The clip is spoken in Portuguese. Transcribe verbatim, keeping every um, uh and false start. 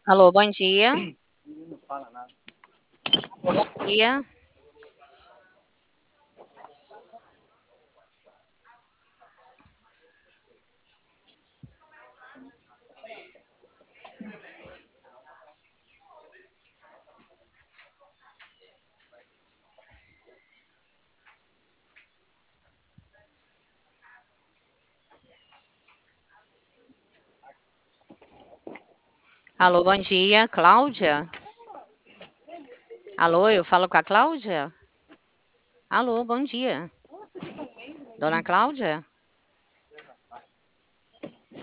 Alô, bom dia. Bom dia. Alô, bom dia, Cláudia? Alô, eu falo com a Cláudia? Alô, bom dia. Dona Cláudia?